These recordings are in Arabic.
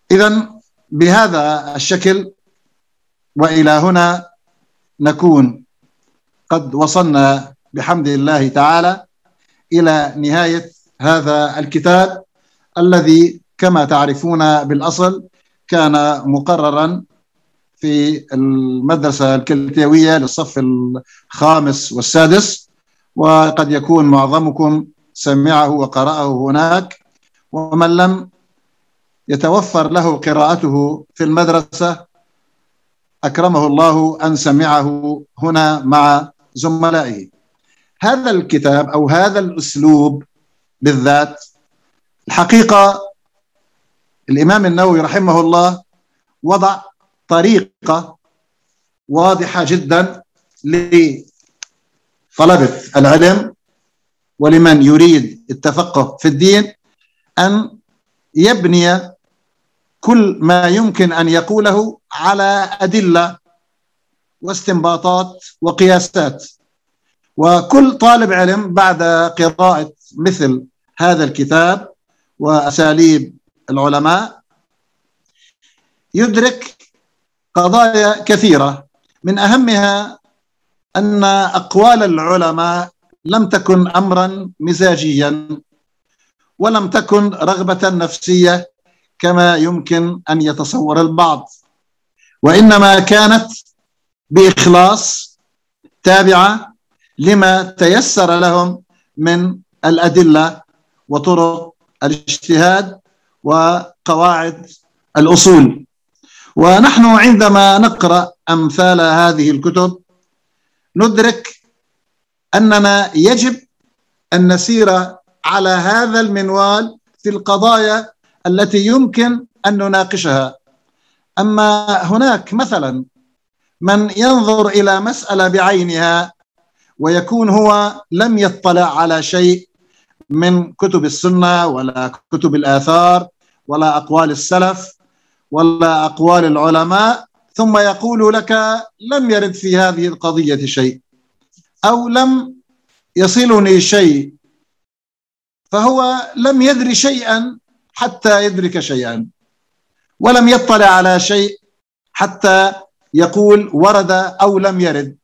إذن بهذا الشكل وإلى هنا نكون قد وصلنا بحمد الله تعالى إلى نهاية هذا الكتاب الذي كما تعرفون بالأصل كان مقررا في المدرسة الكلتاوية للصف الخامس والسادس، وقد يكون معظمكم سمعه وقرأه هناك، ومن لم يتوفر له قراءته في المدرسة أكرمه الله أن سمعه هنا مع زملائه. هذا الكتاب أو هذا الأسلوب بالذات الحقيقة الإمام النووي رحمه الله وضع طريقة واضحة جدا لطلبة العلم ولمن يريد التفقه في الدين أن يبني كل ما يمكن أن يقوله على أدلة واستنباطات وقياسات. وكل طالب علم بعد قراءة مثل هذا الكتاب وأساليب العلماء يدرك قضايا كثيرة، من أهمها أن أقوال العلماء لم تكن أمرا مزاجيا ولم تكن رغبة نفسية كما يمكن أن يتصور البعض، وإنما كانت بإخلاص تابعة لما تيسر لهم من الأدلة وطرق الاجتهاد وقواعد الأصول. ونحن عندما نقرأ أمثال هذه الكتب ندرك أننا يجب أن نسير على هذا المنوال في القضايا التي يمكن أن نناقشها. أما هناك مثلا من ينظر إلى مسألة بعينها ويكون هو لم يطلع على شيء من كتب السنة ولا كتب الآثار ولا أقوال السلف ولا أقوال العلماء، ثم يقول لك لم يرد في هذه القضية شيء أو لم يصلني شيء، فهو لم يدري شيئا حتى يدرك شيئا، ولم يطلع على شيء حتى يقول ورد أو لم يرد.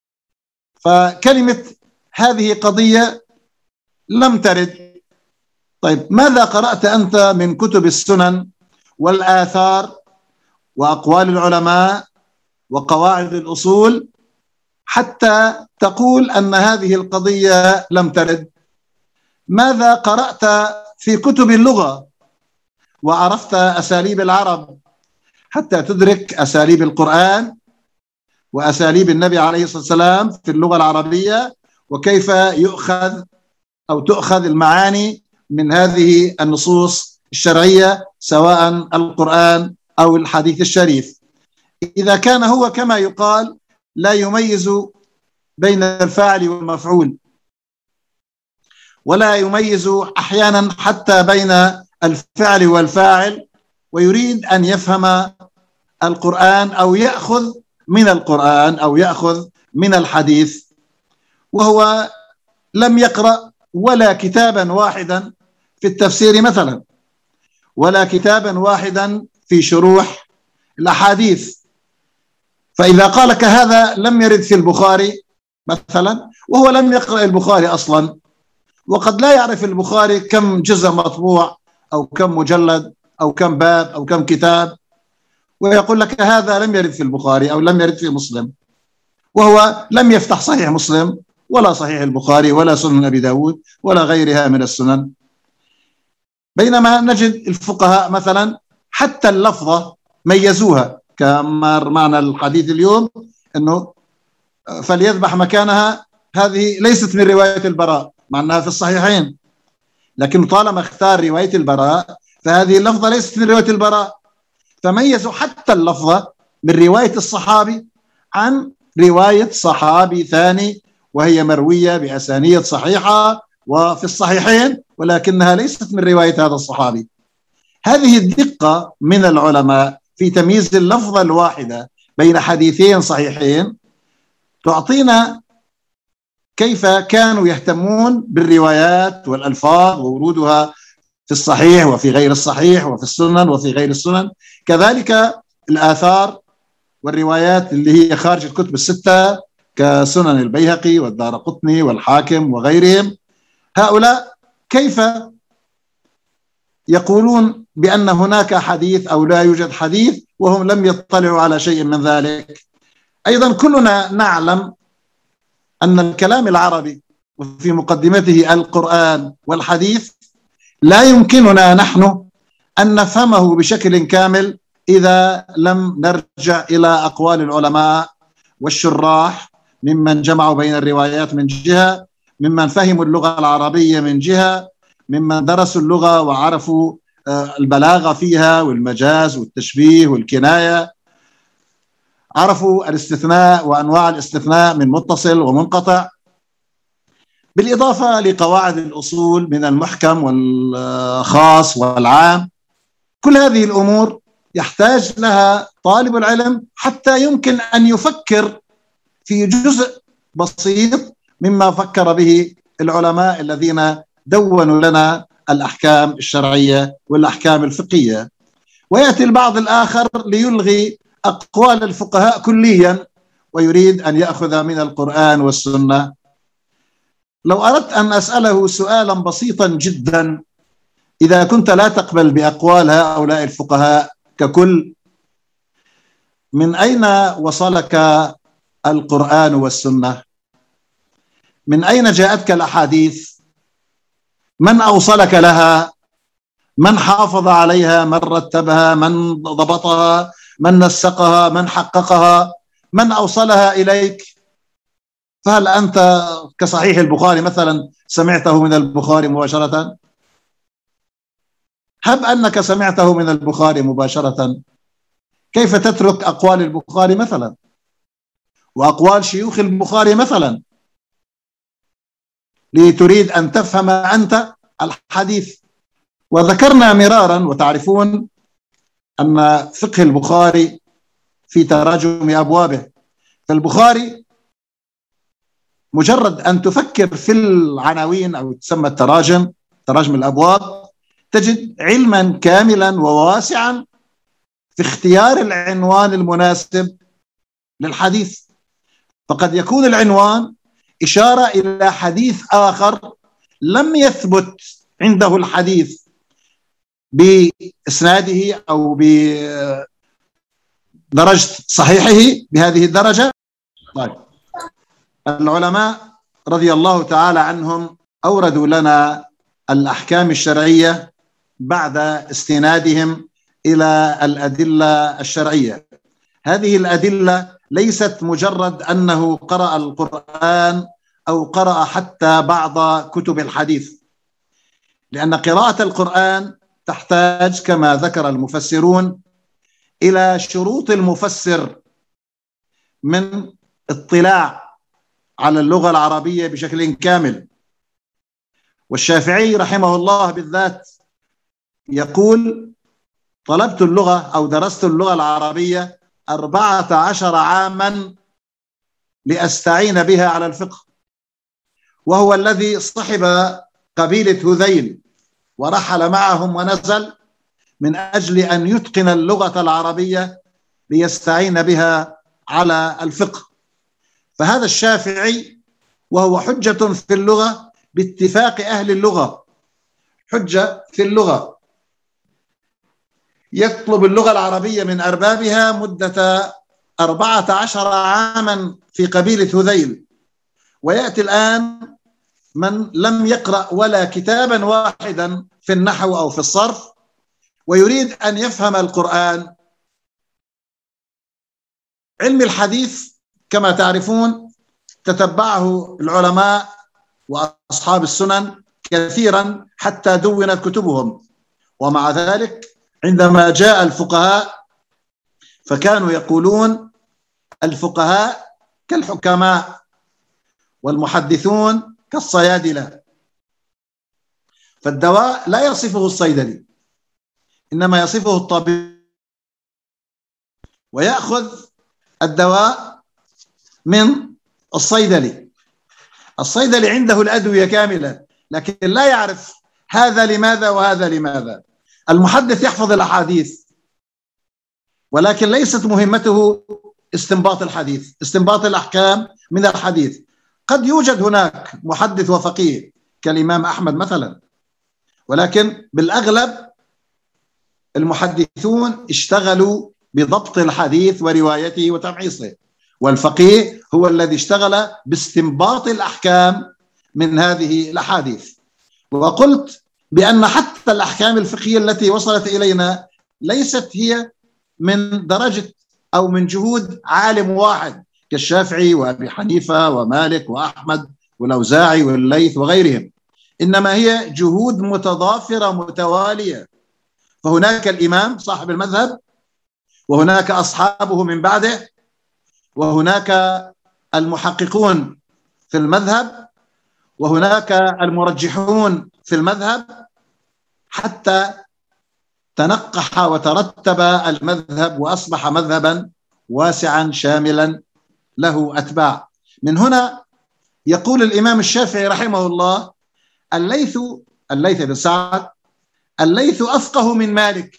فكلمة هذه قضية لم ترد. طيب ماذا قرأت أنت من كتب السنن والآثار وأقوال العلماء وقواعد الأصول حتى تقول أن هذه القضية لم ترد؟ ماذا قرأت في كتب اللغة وعرفت أساليب العرب حتى تدرك أساليب القرآن وأساليب النبي عليه الصلاة والسلام في اللغة العربية وكيف يؤخذ أو تؤخذ المعاني من هذه النصوص الشرعية سواء القرآن أو الحديث الشريف؟ إذا كان هو كما يقال لا يميز بين الفاعل والمفعول ولا يميز أحيانا حتى بين الفعل والفاعل، ويريد أن يفهم القرآن أو يأخذ من القرآن أو يأخذ من الحديث، وهو لم يقرأ ولا كتابا واحدا في التفسير مثلا ولا كتابا واحدا في شروح الأحاديث، فإذا قال لك هذا لم يرد في البخاري مثلا وهو لم يقرأ البخاري أصلا، وقد لا يعرف البخاري كم جزء مطبوع أو كم مجلد أو كم باب أو كم كتاب، ويقول لك هذا لم يرد في البخاري أو لم يرد في مسلم، وهو لم يفتح صحيح مسلم ولا صحيح البخاري ولا سنن أبي داود ولا غيرها من السنن. بينما نجد الفقهاء مثلا حتى اللفظة ميزوها، كما معنى الحديث اليوم أنه فليذبح مكانها، هذه ليست من رواية البراء مع أنها في الصحيحين، لكن طالما اختار رواية البراء فهذه اللفظة ليست من رواية البراء، فميزوا حتى اللفظة من رواية الصحابي عن رواية صحابي ثاني وهي مروية بأسانيد صحيحة وفي الصحيحين ولكنها ليست من رواية هذا الصحابي. هذه الدقة من العلماء في تمييز اللفظة الواحدة بين حديثين صحيحين تعطينا كيف كانوا يهتمون بالروايات والألفاظ وورودها في الصحيح وفي غير الصحيح وفي السنن وفي غير السنن، كذلك الآثار والروايات اللي هي خارج الكتب الستة كسنن البيهقي والدارقطني والحاكم وغيرهم. هؤلاء كيف يقولون بأن هناك حديث أو لا يوجد حديث وهم لم يطلعوا على شيء من ذلك؟ أيضا كلنا نعلم أن الكلام العربي وفي مقدمته القرآن والحديث لا يمكننا نحن أن نفهمه بشكل كامل إذا لم نرجع إلى أقوال العلماء والشراح ممن جمعوا بين الروايات من جهة، ممن فهموا اللغة العربية من جهة، ممن درسوا اللغة وعرفوا البلاغة فيها والمجاز والتشبيه والكناية، عرفوا الاستثناء وأنواع الاستثناء من متصل ومنقطع، بالإضافة لقواعد الأصول من المحكم والخاص والعام. كل هذه الأمور يحتاج لها طالب العلم حتى يمكن أن يفكر في جزء بسيط مما فكر به العلماء الذين دونوا لنا الأحكام الشرعية والأحكام الفقهية. ويأتي البعض الآخر ليلغي أقوال الفقهاء كليا ويريد أن يأخذ من القرآن والسنة. لو أردت أن أسأله سؤالا بسيطا جدا، إذا كنت لا تقبل بأقوال هؤلاء الفقهاء ككل، من أين وصلك القرآن والسنة؟ من أين جاءتك الأحاديث؟ من أوصلك لها؟ من حافظ عليها؟ من رتبها؟ من ضبطها؟ من نسقها؟ من حققها؟ من أوصلها إليك؟ فهل أنت كصحيح البخاري مثلا سمعته من البخاري مباشرة؟ هب أنك سمعته من البخاري مباشرة، كيف تترك أقوال البخاري مثلا وأقوال شيوخ البخاري مثلا لتريد أن تفهم أنت الحديث؟ وذكرنا مرارا وتعرفون أن فقه البخاري في تراجم أبوابه، فالبخاري مجرد أن تفكر في العناوين أو تسمى التراجم، تراجم الأبواب، تجد علما كاملا وواسعا في اختيار العنوان المناسب للحديث. فقد يكون العنوان إشارة إلى حديث آخر لم يثبت عنده الحديث بإسناده أو بدرجة صحيحه بهذه الدرجة. طيب، العلماء رضي الله تعالى عنهم أوردوا لنا الأحكام الشرعية بعد استنادهم إلى الأدلة الشرعية. هذه الأدلة ليست مجرد أنه قرأ القرآن أو قرأ حتى بعض كتب الحديث، لأن قراءة القرآن تحتاج كما ذكر المفسرون إلى شروط المفسر من اطلاع على اللغة العربية بشكل كامل. والشافعي رحمه الله بالذات يقول: طلبت اللغة أو درست اللغة العربية 14 عاما لأستعين بها على الفقه، وهو الذي صحب قبيلة هذيل ورحل معهم ونزل من أجل أن يتقن اللغة العربية ليستعين بها على الفقه. فهذا الشافعي وهو حجة في اللغة باتفاق أهل اللغة، حجة في اللغة، يطلب اللغة العربية من أربابها مدة 14 عاما في قبيلة هذيل، ويأتي الآن من لم يقرأ ولا كتابا واحدا في النحو أو في الصرف ويريد أن يفهم القرآن. علم الحديث كما تعرفون تتبعه العلماء وأصحاب السنن كثيرا حتى دونت كتبهم، ومع ذلك عندما جاء الفقهاء فكانوا يقولون: الفقهاء كالحكماء والمحدثون كالصيادلة. فالدواء لا يصفه الصيدلي، إنما يصفه الطبيب، ويأخذ الدواء من الصيدلي. الصيدلي عنده الأدوية كاملة، لكن لا يعرف هذا لماذا وهذا لماذا. المحدث يحفظ الأحاديث، ولكن ليست مهمته استنباط الحديث، استنباط الأحكام من الحديث. قد يوجد هناك محدث وفقيه كالإمام أحمد مثلا، ولكن بالأغلب المحدثون اشتغلوا بضبط الحديث وروايته وتمحيصه، والفقيه هو الذي اشتغل باستنباط الأحكام من هذه الأحاديث. وقلت بأن حتى الأحكام الفقهية التي وصلت إلينا ليست هي من درجة أو من جهود عالم واحد كالشافعي وأبي حنيفة ومالك وأحمد والأوزاعي والليث وغيرهم، إنما هي جهود متضافرة متوالية. فهناك الإمام صاحب المذهب، وهناك أصحابه من بعده، وهناك المحققون في المذهب، وهناك المرجحون في المذهب، حتى تنقح وترتب المذهب وأصبح مذهبا واسعا شاملا له أتباع. من هنا يقول الإمام الشافعي رحمه الله: الليث بن سعد الليث أفقه من مالك،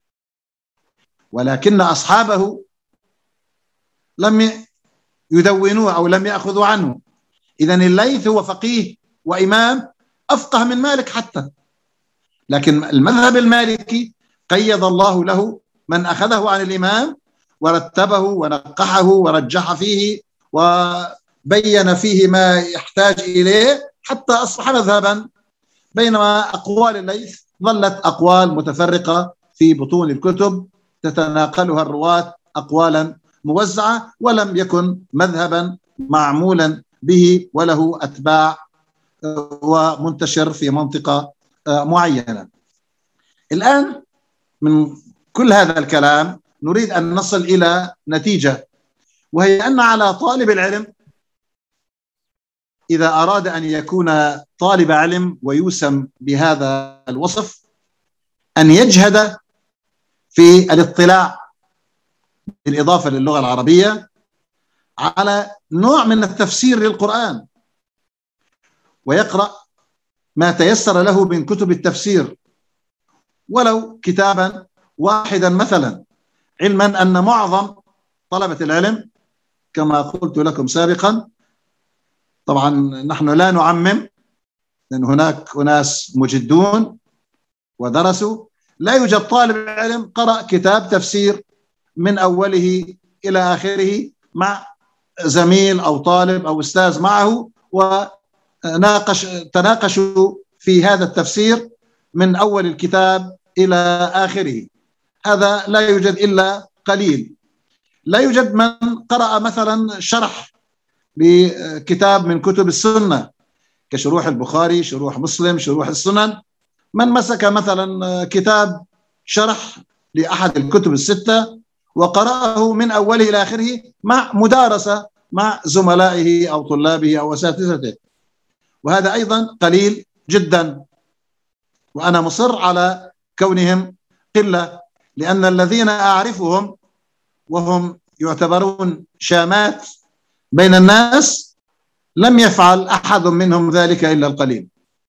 ولكن أصحابه لم يدونوه أو لم يأخذوا عنه. إذن الليث هو فقيه وإمام أفقه من مالك حتى، لكن المذهب المالكي قيض الله له من أخذه عن الإمام ورتبه ونقحه ورجح فيه وبين فيه ما يحتاج إليه حتى أصبح مذهبا، بينما أقوال الليث ظلت أقوال متفرقة في بطون الكتب تتناقلها الرواة أقوالا موزعة، ولم يكن مذهبا معمولا به وله أتباع ومنتشر في منطقة معينة. الآن من كل هذا الكلام نريد أن نصل إلى نتيجة، وهي أن على طالب العلم إذا أراد أن يكون طالب علم ويوسم بهذا الوصف أن يجهد في الاطلاع بالإضافة للغة العربية على نوع من التفسير للقرآن، ويقرأ ما تيسر له من كتب التفسير ولو كتابا واحدا مثلا، علما أن معظم طلبة العلم كما قلت لكم سابقا، طبعا نحن لا نعمم لأن هناك أناس مجدون ودرسوا، لا يوجد طالب علم قرأ كتاب تفسير من أوله إلى آخره مع زميل أو طالب أو أستاذ معه تناقشوا في هذا التفسير من أول الكتاب إلى آخره. هذا لا يوجد إلا قليل. لا يوجد من قرأ مثلا شرح لكتاب من كتب السنة كشروح البخاري، شروح مسلم، شروح السنن. من مسك مثلا كتاب شرح لأحد الكتب الستة وقرأه من أوله إلى آخره مع مدارسة مع زملائه أو طلابه أو أساتذته، وهذا أيضا قليل جدا، وأنا مصر على كونهم قلة، لأن الذين أعرفهم وهم يعتبرون شامات بين الناس لم يفعل أحد منهم ذلك إلا القليل.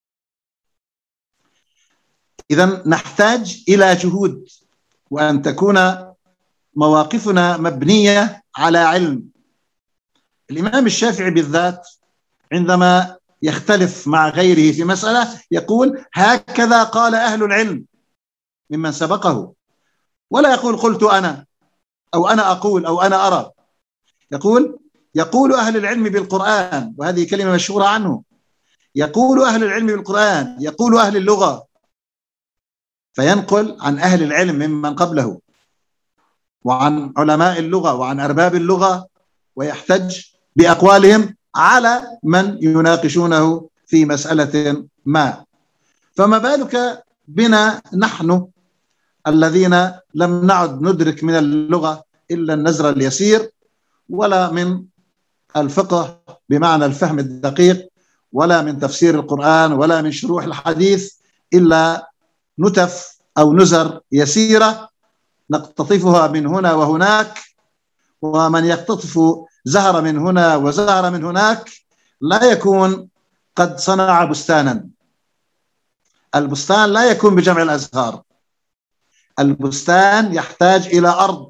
إذن نحتاج إلى جهود، وأن تكون مواقفنا مبنية على علم. الإمام الشافعي بالذات عندما يختلف مع غيره في مسألة يقول: هكذا قال أهل العلم ممن سبقه، ولا يقول قلت أنا أو أنا أقول أو أنا أرى. يقول أهل العلم بالقرآن، وهذه كلمة مشهورة عنه، يقول أهل العلم بالقرآن، يقول أهل اللغة، فينقل عن أهل العلم ممن قبله وعن علماء اللغة وعن أرباب اللغة، ويحتج بأقوالهم على من يناقشونه في مسألة ما. فما بالك بنا نحن الذين لم نعد ندرك من اللغة إلا النزر اليسير، ولا من الفقه بمعنى الفهم الدقيق، ولا من تفسير القرآن، ولا من شروح الحديث إلا نتف أو نزر يسيرة نقتطفها من هنا وهناك، ومن يقتطف زهر من هنا وزهر من هناك لا يكون قد صنع بستانا. البستان لا يكون بجمع الأزهار. البستان يحتاج إلى أرض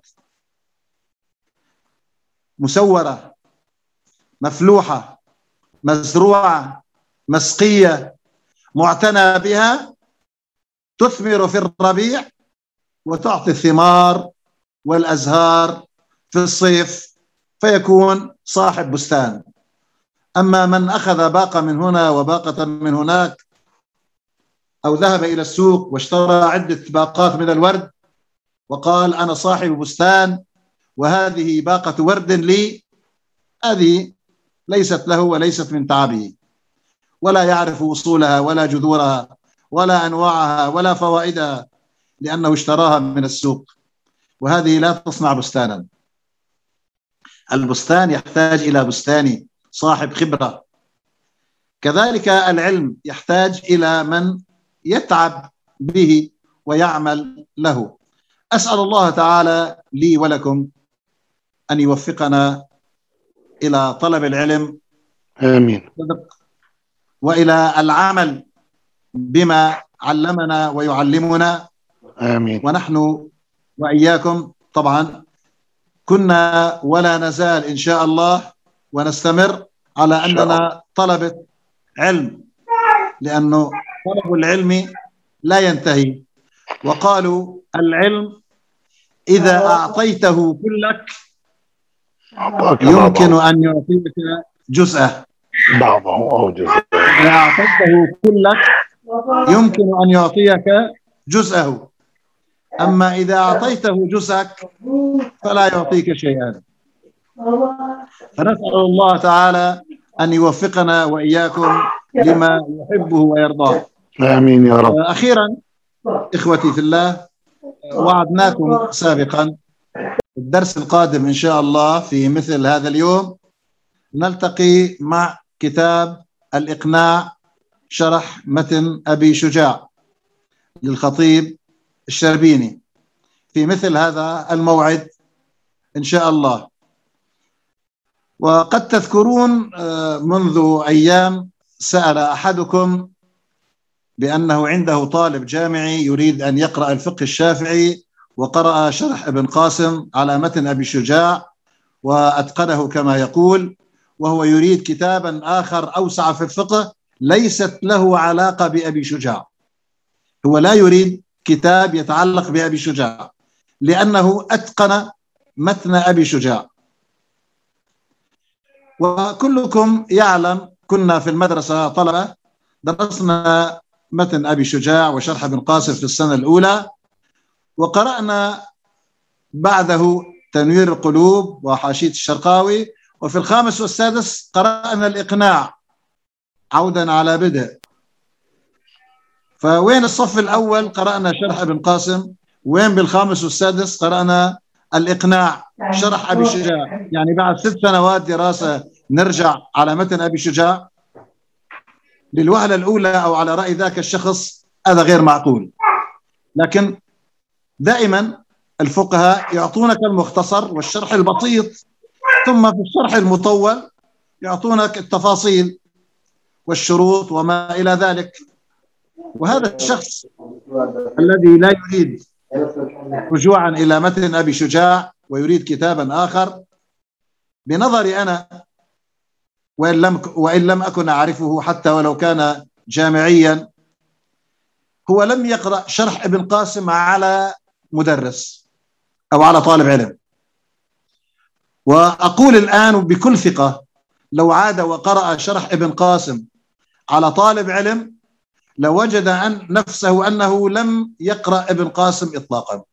مسورة مفلوحة مزروعة مسقية معتنى بها، تثمر في الربيع وتعطي الثمار والأزهار في الصيف، فيكون صاحب بستان. أما من أخذ باقة من هنا وباقة من هناك، أو ذهب إلى السوق واشترى عدة باقات من الورد وقال أنا صاحب بستان وهذه باقة ورد لي، هذه ليست له وليست من تعبه، ولا يعرف وصولها ولا جذورها ولا أنواعها ولا فوائدها، لأنه اشتراها من السوق، وهذه لا تصنع بستانا. البستان يحتاج إلى بستاني صاحب خبرة. كذلك العلم يحتاج إلى من يتعب به ويعمل له. أسأل الله تعالى لي ولكم أن يوفقنا إلى طلب العلم آمين، وإلى العمل بما علمنا ويعلمنا. آمين. ونحن وإياكم طبعا كنا ولا نزال إن شاء الله ونستمر على أننا طلبة علم، لأنه طلب العلم لا ينتهي. وقالوا العلم إذا أعطيته كلك يمكن أن يعطيك جزءه. بعضه أو جزء. إذا أعطيته كلك يمكن أن يعطيك جزءه، أما إذا أعطيته جزءك فلا يعطيك شيئا. فنسأل الله تعالى أن يوفقنا وإياكم لما يحبه ويرضاه. آمين يا رب. أخيرا إخوتي في الله، وعدناكم سابقا الدرس القادم إن شاء الله في مثل هذا اليوم نلتقي مع كتاب الإقناع شرح متن أبي شجاع للخطيب الشربيني في مثل هذا الموعد إن شاء الله. وقد تذكرون منذ أيام سأل أحدكم بأنه عنده طالب جامعي يريد أن يقرأ الفقه الشافعي، وقرأ شرح ابن قاسم على متن أبي شجاع وأتقنه كما يقول، وهو يريد كتابا آخر أوسع في الفقه ليست له علاقة بأبي شجاع. هو لا يريد كتاب يتعلق بأبي شجاع لأنه أتقن متن أبي شجاع. وكلكم يعلم كنا في المدرسة طلبة درسنا متن أبي شجاع وشرح ابن قاسم في السنة الأولى، وقرأنا بعده تنوير القلوب وحاشية الشرقاوي، وفي الخامس والسادس قرأنا الإقناع عودا على بدء. فوين الصف الأول قرأنا شرح ابن قاسم، وين بالخامس والسادس قرأنا الإقناع شرح أبي شجاع؟ يعني بعد 6 سنوات دراسة نرجع على متن أبي شجاع؟ للوهلة الأولى أو على رأي ذاك الشخص هذا غير معقول. لكن دائما الفقهاء يعطونك المختصر والشرح البسيط، ثم في الشرح المطول يعطونك التفاصيل والشروط وما إلى ذلك. وهذا الشخص الذي لا يريد رجوعا إلى متن أبي شجاع ويريد كتابا آخر، بنظري أنا وإن لم أكن أعرفه حتى ولو كان جامعيا، هو لم يقرأ شرح ابن قاسم على مدرس أو على طالب علم. وأقول الآن بكل ثقة لو عاد وقرأ شرح ابن قاسم على طالب علم لوجد نفسه أنه لم يقرأ ابن قاسم إطلاقا.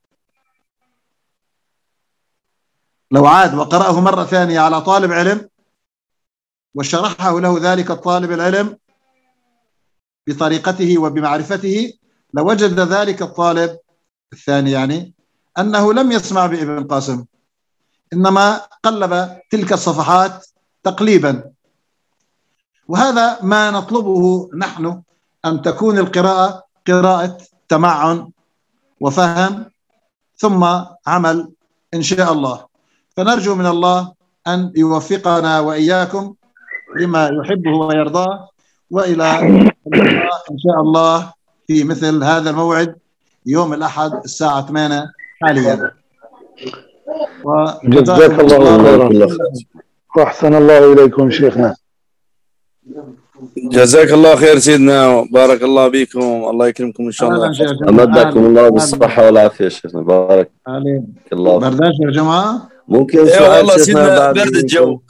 لو عاد وقرأه مرة ثانية على طالب علم وشرحه له ذلك الطالب العلم بطريقته وبمعرفته لوجد ذلك الطالب الثاني يعني أنه لم يسمع بابن قاسم، إنما قلب تلك الصفحات تقليبا. وهذا ما نطلبه نحن، أن تكون القراءة قراءة تمعن وفهم ثم عمل إن شاء الله. فنرجو من الله أن يوفقنا وإياكم لما يحبه ويرضاه، وإلى اللقاء إن شاء الله في مثل هذا الموعد يوم الأحد الساعة 8 حاليا. جزاك الله خيرا وأحسن الله إليكم شيخنا. جزاك الله خير سيدنا، بارك الله بكم، الله يكرمكم ان شاء الله. امدكم الله بالصحه والعافيه شيخنا، بارك عليك. الله. برداش يا جماعه؟ ممكن سؤال والله شيخنا سيدنا بعد برد الجو.